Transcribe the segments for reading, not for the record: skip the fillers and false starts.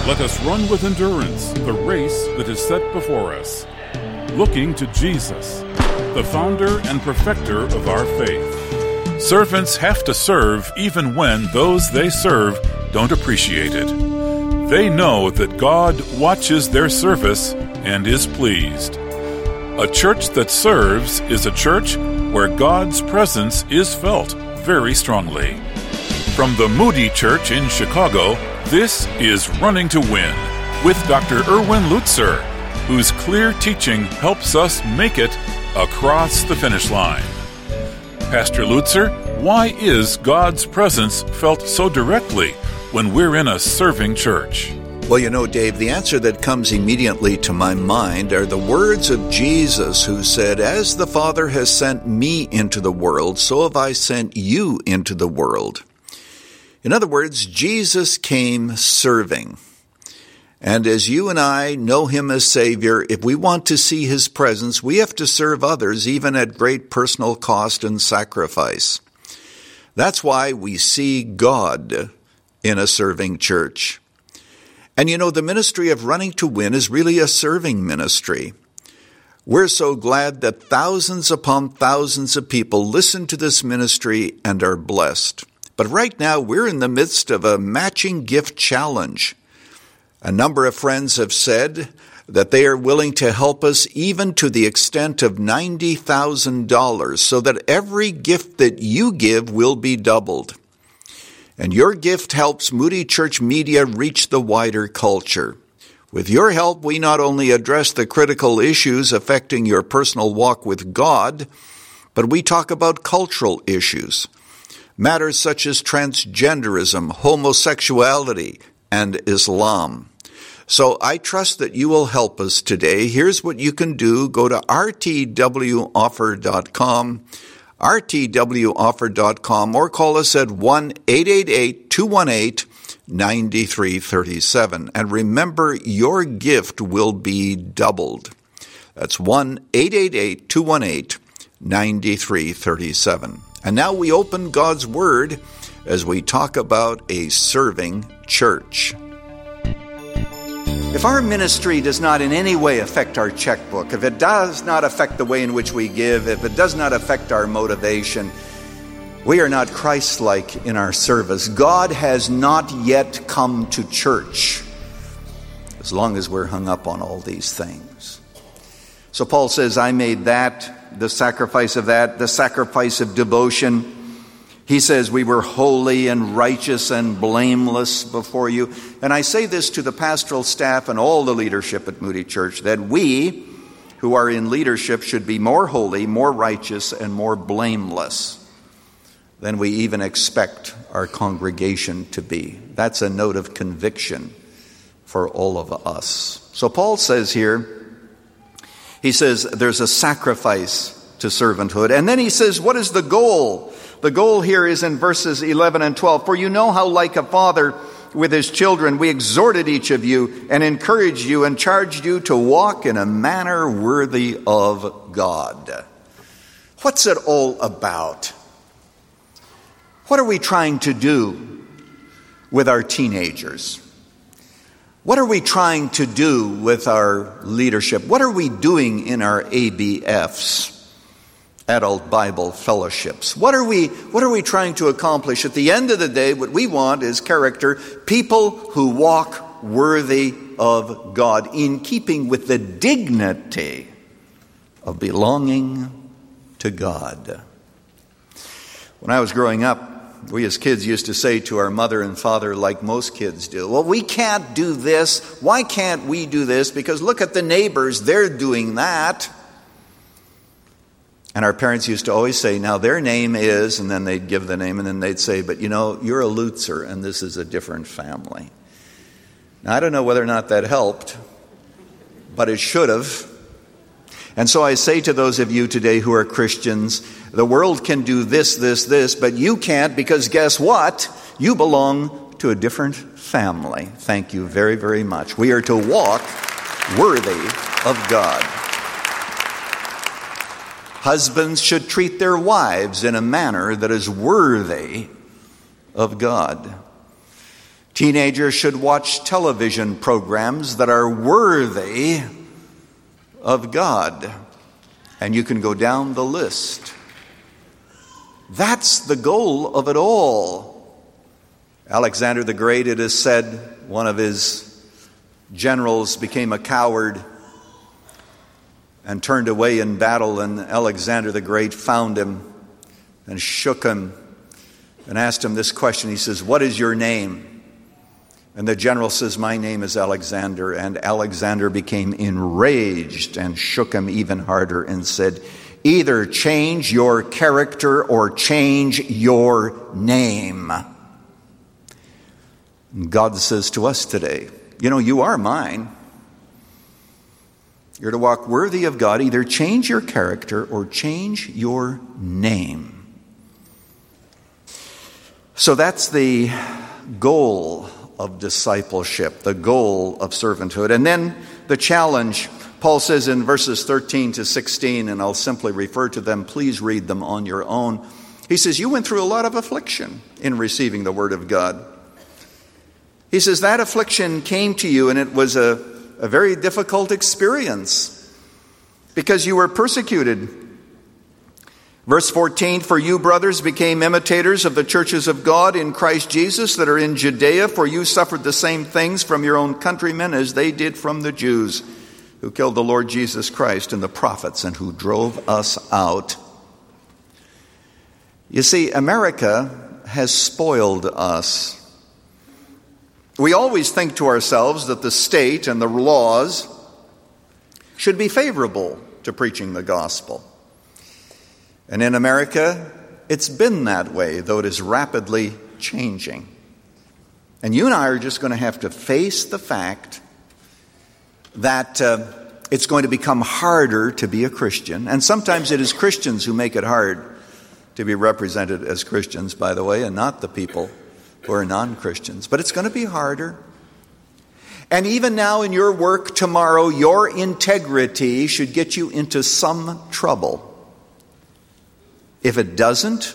Let us run with endurance the race that is set before us, looking to Jesus, the founder and perfecter of our faith. Servants have to serve even when those they serve don't appreciate it. They know that God watches their service and is pleased. A church that serves is a church where God's presence is felt very strongly. From the Moody Church in Chicago, this is Running to Win with Dr. Erwin Lutzer, whose clear teaching helps us make it across the finish line. Pastor Lutzer, why is God's presence felt so directly when we're in a serving church? Well, you know, Dave, the answer that comes immediately to my mind are the words of Jesus, who said, "As the Father has sent me into the world, so have I sent you into the world." In other words, Jesus came serving. And as you and I know him as Savior, if we want to see his presence, we have to serve others, even at great personal cost and sacrifice. That's why we see God in a serving church. And you know, the ministry of Running to Win is really a serving ministry. We're so glad that thousands upon thousands of people listen to this ministry and are blessed. But right now, we're in the midst of a matching gift challenge. A number of friends have said that they are willing to help us even to the extent of $90,000 so that every gift that you give will be doubled. And your gift helps Moody Church Media reach the wider culture. With your help, we not only address the critical issues affecting your personal walk with God, but we talk about cultural issues. Matters such as transgenderism, homosexuality, and Islam. So I trust that you will help us today. Here's what you can do. Go to rtwoffer.com, rtwoffer.com, or call us at 1-888-218-9337. And remember, your gift will be doubled. That's 1-888-218-9337. And now we open God's Word as we talk about a serving church. If our ministry does not in any way affect our checkbook, if it does not affect the way in which we give, if it does not affect our motivation, we are not Christ-like in our service. God has not yet come to church, as long as we're hung up on all these things. So Paul says, I made that, the sacrifice of that, the sacrifice of devotion. He says we were holy and righteous and blameless before you. And I say this to the pastoral staff and all the leadership at Moody Church, that we who are in leadership should be more holy, more righteous, and more blameless than we even expect our congregation to be. That's a note of conviction for all of us. So Paul says here, he says there's a sacrifice to servanthood. And then he says, what is the goal? The goal here is in verses 11 and 12. For you know how, like a father with his children, we exhorted each of you and encouraged you and charged you to walk in a manner worthy of God. What's it all about? What are we trying to do with our teenagers? What are we trying to do with our leadership? What are we doing in our ABFs, adult Bible fellowships? What are we trying to accomplish? At the end of the day, what we want is character, people who walk worthy of God, in keeping with the dignity of belonging to God. When I was growing up, we as kids used to say to our mother and father, like most kids do, well, we can't do this. Why can't we do this? Because look at the neighbors, they're doing that. And our parents used to always say, now their name is, and then they'd give the name, and then they'd say, but you know, you're a Lutzer, and this is a different family. Now, I don't know whether or not that helped, but it should have. And so I say to those of you today who are Christians, the world can do this, but you can't, because guess what? You belong to a different family. Thank you very, very much. We are to walk worthy of God. Husbands should treat their wives in a manner that is worthy of God. Teenagers should watch television programs that are worthy of God. And you can go down the list. That's the goal of it all. Alexander the Great, it is said, one of his generals became a coward and turned away in battle, and Alexander the Great found him and shook him and asked him this question. He says, "What is your name?" And the general says, "My name is Alexander." And Alexander became enraged and shook him even harder and said, "Either change your character or change your name." And God says to us today, you are mine. You're to walk worthy of God. Either change your character or change your name. So that's the goal of discipleship, the goal of servanthood. And then the challenge, Paul says in verses 13 to 16, and I'll simply refer to them. Please read them on your own. He says, you went through a lot of affliction in receiving the word of God. He says that affliction came to you, and it was a very difficult experience because you were persecuted. Verse 14, for you, brothers, became imitators of the churches of God in Christ Jesus that are in Judea, for you suffered the same things from your own countrymen as they did from the Jews, who killed the Lord Jesus Christ and the prophets and who drove us out. You see, America has spoiled us. We always think to ourselves that the state and the laws should be favorable to preaching the gospel. And in America, it's been that way, though it is rapidly changing. And you and I are just going to have to face the fact that it's going to become harder to be a Christian. And sometimes it is Christians who make it hard to be represented as Christians, by the way, and not the people who are non-Christians. But it's going to be harder. And even now in your work tomorrow, your integrity should get you into some trouble. If it doesn't,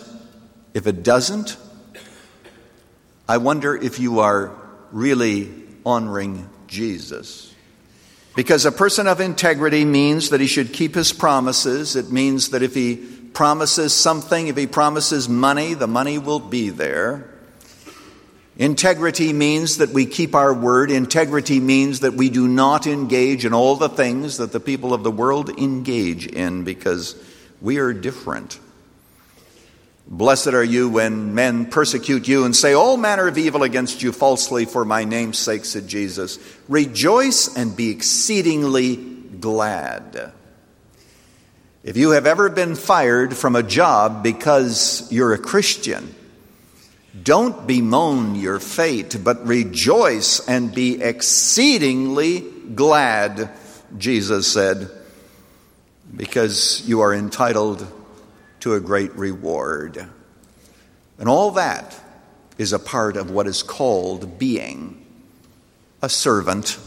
I wonder if you are really honoring Jesus. Because a person of integrity means that he should keep his promises. It means that if he promises something, if he promises money, the money will be there. Integrity means that we keep our word. Integrity means that we do not engage in all the things that the people of the world engage in, because we are different. Blessed are you when men persecute you and say all manner of evil against you falsely for my name's sake, said Jesus. Rejoice and be exceedingly glad. If you have ever been fired from a job because you're a Christian, don't bemoan your fate, but rejoice and be exceedingly glad, Jesus said, because you are entitled to a great reward. And all that is a part of what is called being a servant.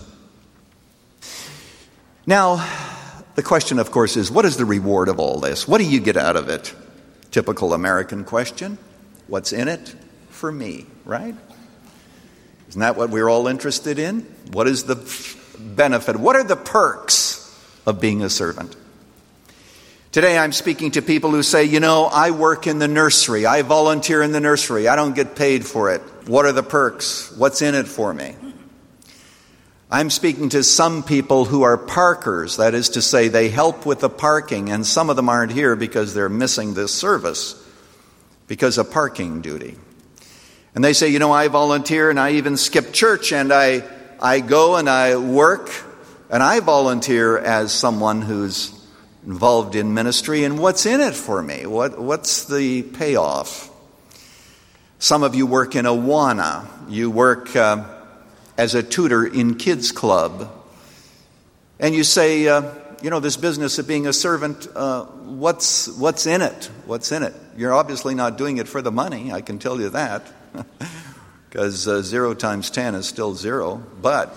Now, the question, of course, is what is the reward of all this? What do you get out of it? Typical American question. What's in it for me, right? Isn't that what we're all interested in? What is the benefit? What are the perks of being a servant? Today I'm speaking to people who say, I work in the nursery. I volunteer in the nursery. I don't get paid for it. What are the perks? What's in it for me? I'm speaking to some people who are parkers. That is to say, they help with the parking, and some of them aren't here because they're missing this service because of parking duty. And they say, I volunteer and I even skip church, and I go and I work and I volunteer as someone who's involved in ministry, and what's in it for me? What's the payoff? Some of you work in Awana. You work as a tutor in kids club. And you say, this business of being a servant, what's in it? What's in it? You're obviously not doing it for the money, I can tell you that, because 0 times 10 is still 0. But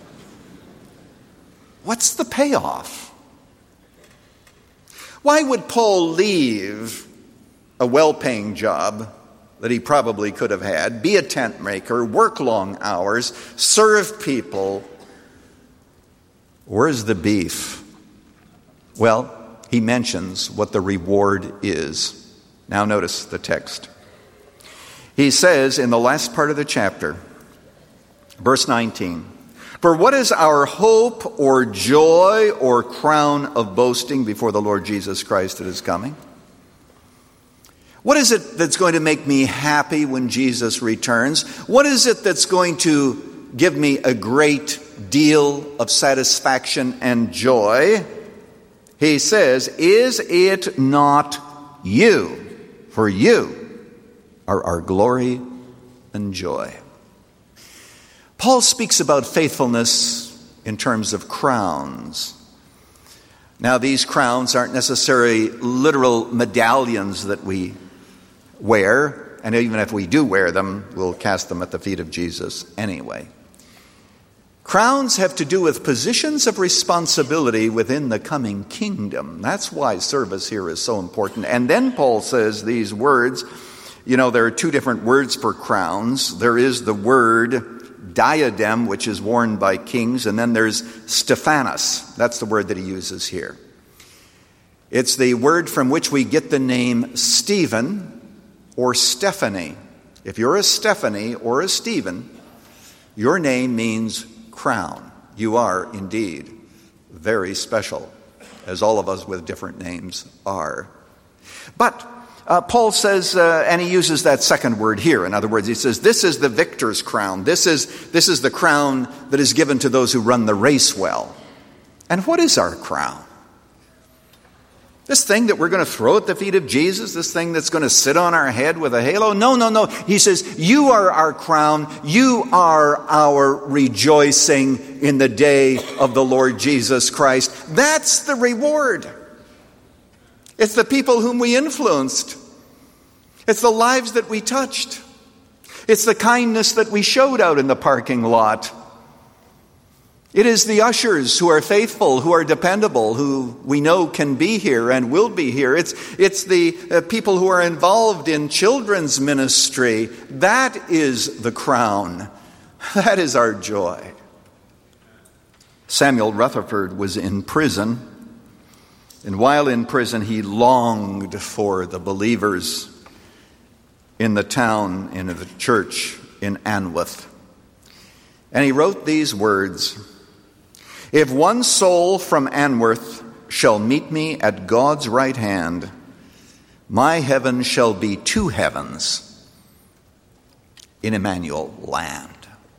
what's the payoff? Why would Paul leave a well-paying job that he probably could have had, be a tent maker, work long hours, serve people. Where's the beef? Well, he mentions what the reward is. Now notice the text. He says in the last part of the chapter, verse 19, "For what is our hope or joy or crown of boasting before the Lord Jesus Christ that is coming?" What is it that's going to make me happy when Jesus returns? What is it that's going to give me a great deal of satisfaction and joy? He says, "Is it not you? For you are our glory and joy." Paul speaks about faithfulness in terms of crowns. Now, these crowns aren't necessarily literal medallions that we wear, and even if we do wear them, we'll cast them at the feet of Jesus anyway. Crowns have to do with positions of responsibility within the coming kingdom. That's why service here is so important. And then Paul says these words. You know, there are two different words for crowns. There is the word diadem, which is worn by kings, and then there's Stephanos. That's the word that he uses here. It's the word from which we get the name Stephen or Stephanie. If you're a Stephanie or a Stephen, your name means crown. You are indeed very special, as all of us with different names are. But Paul says, and he uses that second word here. In other words, he says, this is the victor's crown. This is the crown that is given to those who run the race well. And what is our crown? This thing that we're going to throw at the feet of Jesus, this thing that's going to sit on our head with a halo? No. He says, you are our crown. You are our rejoicing in the day of the Lord Jesus Christ. That's the reward. It's the people whom we influenced. It's the lives that we touched. It's the kindness that we showed out in the parking lot. It is the ushers who are faithful, who are dependable, who we know can be here and will be here. It's the people who are involved in children's ministry. That is the crown. That is our joy. Samuel Rutherford was in prison, and while in prison he longed for the believers in the town, in the church in Anwoth. And he wrote these words, "If one soul from Anwoth shall meet me at God's right hand, my heaven shall be two heavens in Emmanuel land."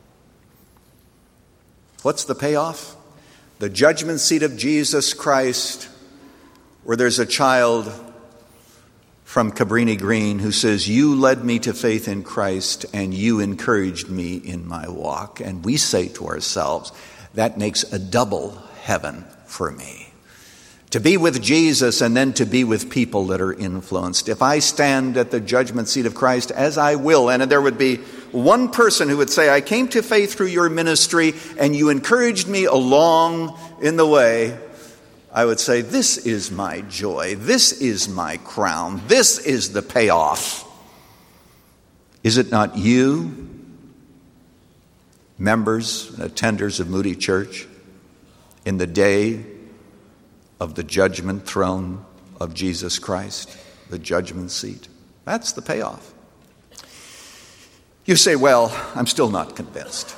What's the payoff? The judgment seat of Jesus Christ, where there's a child from Cabrini Green who says, "You led me to faith in Christ and you encouraged me in my walk." And we say to ourselves, that makes a double heaven for me. To be with Jesus and then to be with people that are influenced. If I stand at the judgment seat of Christ, as I will, and there would be one person who would say, "I came to faith through your ministry and you encouraged me along in the way," I would say, this is my joy. This is my crown. This is the payoff. Is it not you, members and attenders of Moody Church, in the day of the judgment throne of Jesus Christ, the judgment seat? That's the payoff. You say, "Well, I'm still not convinced.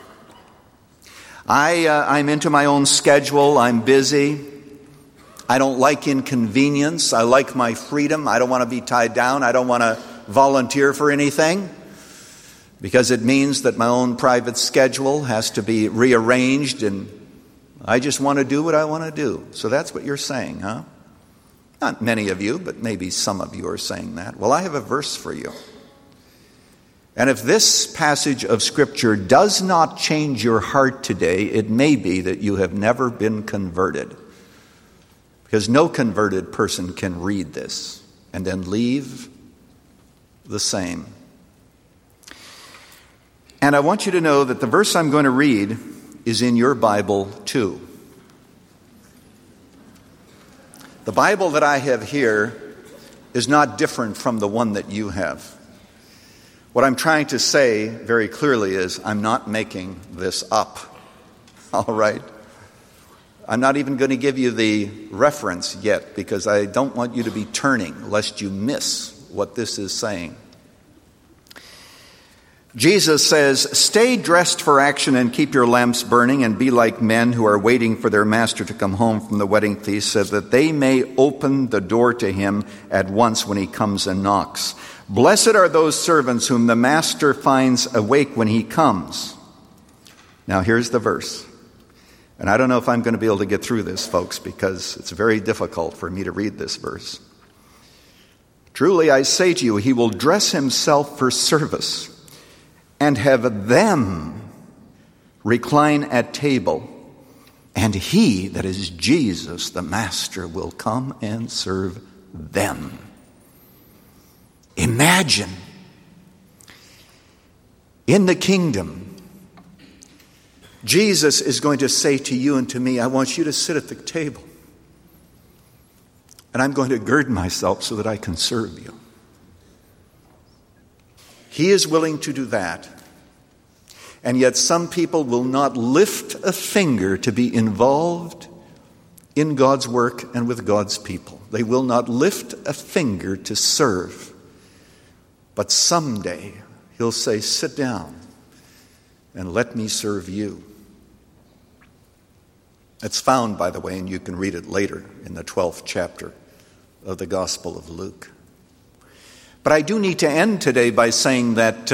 I'm into my own schedule. I'm busy. I don't like inconvenience. I like my freedom. I don't want to be tied down. I don't want to volunteer for anything, because it means that my own private schedule has to be rearranged, and I just want to do what I want to do." So that's what you're saying, huh? Not many of you, but maybe some of you are saying that. Well, I have a verse for you. And if this passage of Scripture does not change your heart today, it may be that you have never been converted. Because no converted person can read this and then leave the same. And I want you to know that the verse I'm going to read is in your Bible too. The Bible that I have here is not different from the one that you have. What I'm trying to say very clearly is I'm not making this up. All right? I'm not even going to give you the reference yet because I don't want you to be turning lest you miss what this is saying. Jesus says, "Stay dressed for action and keep your lamps burning and be like men who are waiting for their master to come home from the wedding feast so that they may open the door to him at once when he comes and knocks. Blessed are those servants whom the master finds awake when he comes." Now here's the verse. And I don't know if I'm going to be able to get through this, folks, because it's very difficult for me to read this verse. "Truly I say to you, he will dress himself for service and have them recline at table, and he," that is Jesus, the Master, "will come and serve them." Imagine in the kingdom, Jesus is going to say to you and to me, "I want you to sit at the table, and I'm going to gird myself so that I can serve you." He is willing to do that. And yet some people will not lift a finger to be involved in God's work and with God's people. They will not lift a finger to serve. But someday he'll say, "Sit down and let me serve you." It's found, by the way, and you can read it later in the 12th chapter of the Gospel of Luke. But I do need to end today by saying that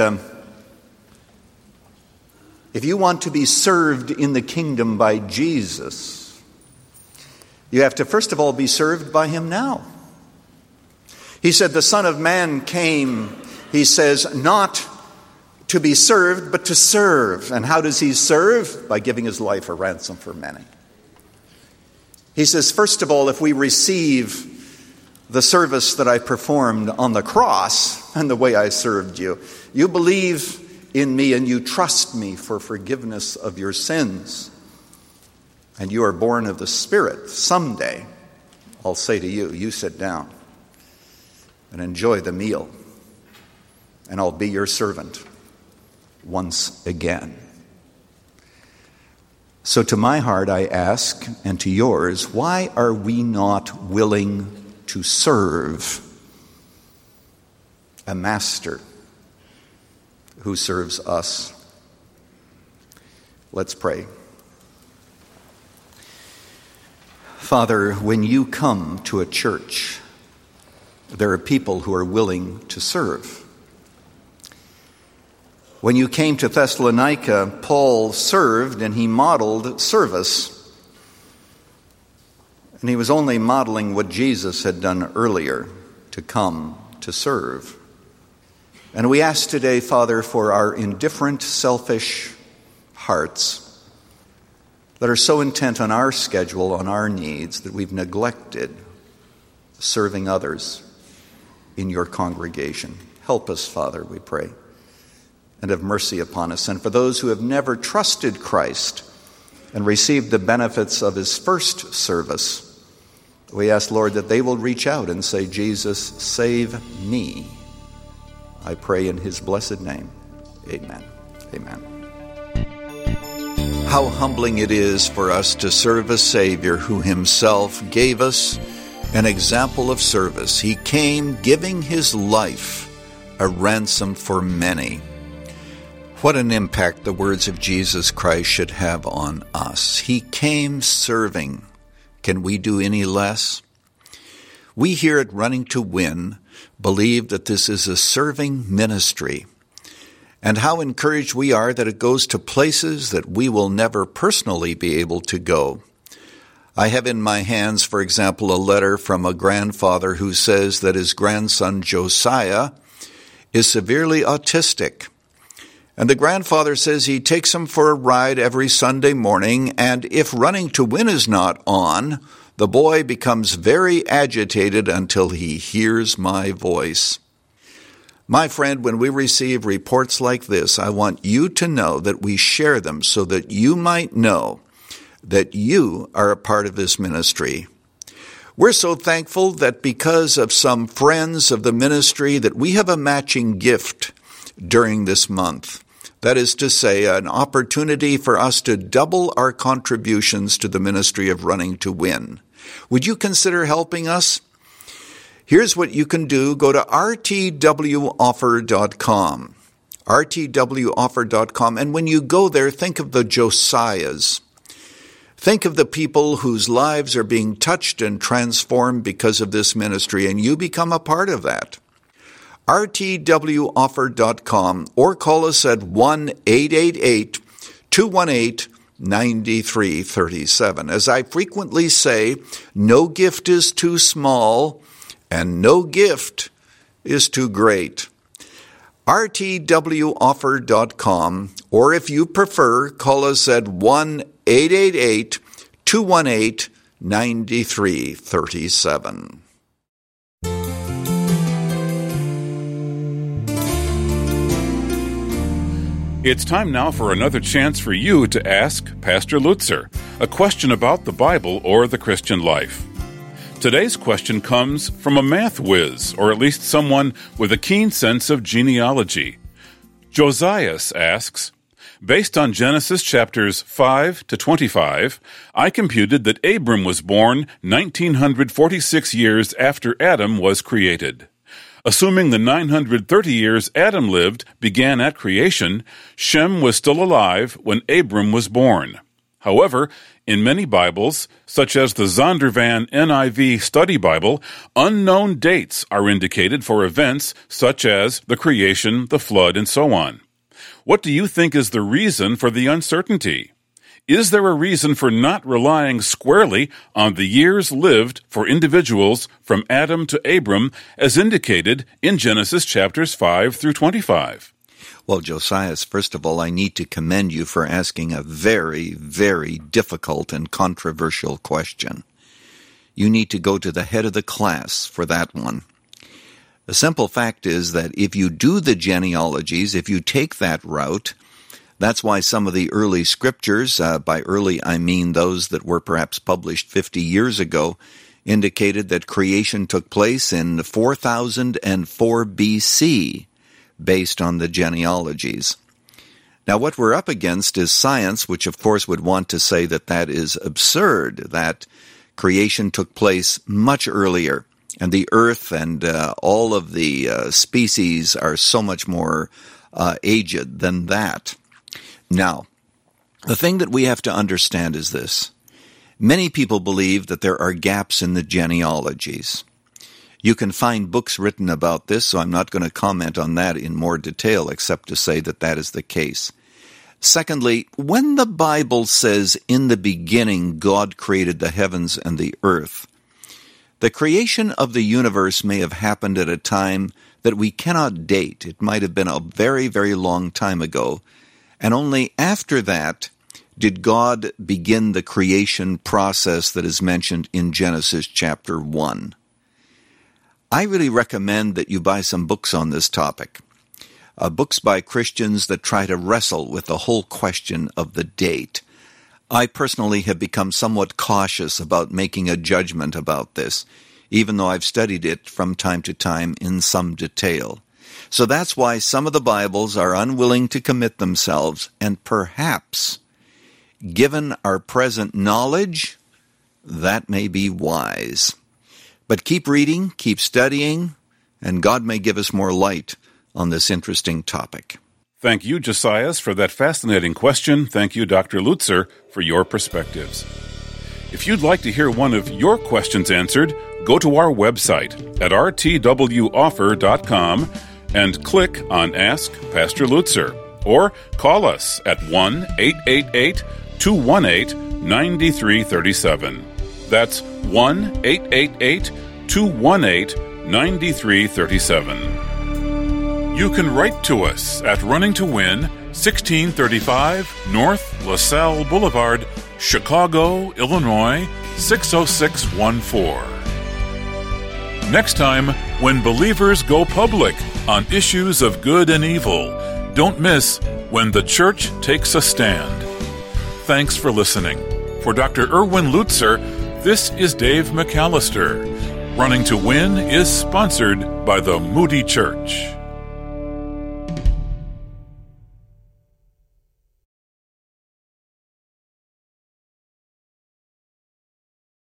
if you want to be served in the kingdom by Jesus, you have to first of all be served by him now. He said the Son of Man came, he says, not to be served, but to serve. And how does he serve? By giving his life a ransom for many. He says, first of all, if we receive the service that I performed on the cross and the way I served you, you believe in me and you trust me for forgiveness of your sins, and you are born of the Spirit, someday I'll say to you, you sit down and enjoy the meal, and I'll be your servant once again. So to my heart I ask, and to yours, why are we not willing to serve a master who serves us? Let's pray. Father, when you come to a church, there are people who are willing to serve. When you came to Thessalonica, Paul served and he modeled service. And he was only modeling what Jesus had done earlier, to come to serve. And we ask today, Father, for our indifferent, selfish hearts that are so intent on our schedule, on our needs, that we've neglected serving others in your congregation. Help us, Father, we pray, and have mercy upon us. And for those who have never trusted Christ and received the benefits of his first service, we ask, Lord, that they will reach out and say, Jesus, save me. I pray in his blessed name. Amen. Amen. How humbling it is for us to serve a Savior who himself gave us an example of service. He came giving his life a ransom for many. What an impact the words of Jesus Christ should have on us. He came serving. Can we do any less? We here at Running to Win believe that this is a serving ministry, and how encouraged we are that it goes to places that we will never personally be able to go. I have in my hands, for example, a letter from a grandfather who says that his grandson Josiah is severely autistic. And the grandfather says he takes him for a ride every Sunday morning, and if Running to Win is not on, the boy becomes very agitated until he hears my voice. My friend, when we receive reports like this, I want you to know that we share them so that you might know that you are a part of this ministry. We're so thankful that because of some friends of the ministry that we have a matching gift during this month. That is to say, an opportunity for us to double our contributions to the ministry of Running to Win. Would you consider helping us? Here's what you can do. Go to rtwoffer.com. rtwoffer.com. And when you go there, think of the Josiahs. Think of the people whose lives are being touched and transformed because of this ministry, and you become a part of that. rtwoffer.com, or call us at 1-888-218-9337. As I frequently say, no gift is too small, and no gift is too great. rtwoffer.com, or if you prefer, call us at 1-888-218-9337. It's time now for another chance for you to ask Pastor Lutzer a question about the Bible or the Christian life. Today's question comes from a math whiz, or at least someone with a keen sense of genealogy. Josias asks, based on Genesis chapters 5 to 25, I computed that Abram was born 1946 years after Adam was created. Assuming the 930 years Adam lived began at creation, Shem was still alive when Abram was born. However, in many Bibles, such as the Zondervan NIV Study Bible, unknown dates are indicated for events such as the creation, the flood, and so on. What do you think is the reason for the uncertainty? Is there a reason for not relying squarely on the years lived for individuals from Adam to Abram as indicated in Genesis chapters 5 through 25? Well, Josias, first of all, I need to commend you for asking a very, very difficult and controversial question. You need to go to the head of the class for that one. The simple fact is that if you do the genealogies, if you take that route, that's why some of the early scriptures, by early I mean those that were perhaps published 50 years ago, indicated that creation took place in 4004 BC, based on the genealogies. Now, what we're up against is science, which of course would want to say that that is absurd, that creation took place much earlier, and the earth and all of the species are so much more aged than that. Now, the thing that we have to understand is this. Many people believe that there are gaps in the genealogies. You can find books written about this, so I'm not going to comment on that in more detail, except to say that that is the case. Secondly, when the Bible says, in the beginning God created the heavens and the earth, the creation of the universe may have happened at a time that we cannot date. It might have been a very, very long time ago. And only after that did God begin the creation process that is mentioned in Genesis chapter 1. I really recommend that you buy some books on this topic, books by Christians that try to wrestle with the whole question of the date. I personally have become somewhat cautious about making a judgment about this, even though I've studied it from time to time in some detail. So that's why some of the Bibles are unwilling to commit themselves, and perhaps, given our present knowledge, that may be wise. But keep reading, keep studying, and God may give us more light on this interesting topic. Thank you, Josias, for that fascinating question. Thank you, Dr. Lutzer, for your perspectives. If you'd like to hear one of your questions answered, go to our website at rtwoffer.com and click on Ask Pastor Lutzer, or call us at 1-888-218-9337. That's 1-888-218-9337. You can write to us at Running to Win, 1635 North LaSalle Boulevard, Chicago, Illinois, 60614. Next time, when believers go public on issues of good and evil, don't miss When the Church Takes a Stand. Thanks for listening. For Dr. Erwin Lutzer, this is Dave McAllister. Running to Win is sponsored by the Moody Church.